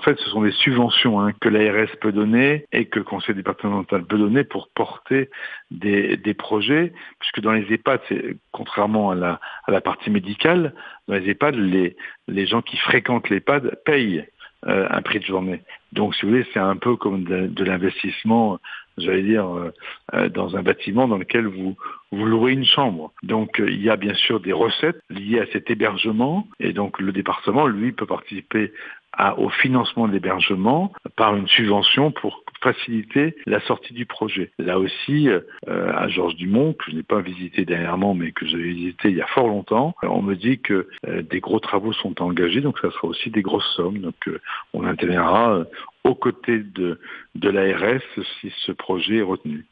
fait, ce sont des subventions que l'ARS peut donner et que le conseil départemental peut donner pour porter des projets, puisque dans les EHPAD, contrairement à la partie médicale, dans les EHPAD, les gens qui fréquentent l'EHPAD payent un prix de journée. Donc, si vous voulez, c'est un peu comme de l'investissement, j'allais dire, dans un bâtiment dans lequel vous louez une chambre. Donc, il y a bien sûr des recettes liées à cet hébergement, et donc le département, lui, peut participer au financement de l'hébergement par une subvention pour faciliter la sortie du projet. Là aussi, à Georges Dumont, que je n'ai pas visité dernièrement, mais que j'avais visité il y a fort longtemps, on me dit que des gros travaux sont engagés, donc ça sera aussi des grosses sommes. Donc on interviendra aux côtés de l'ARS si ce projet est retenu.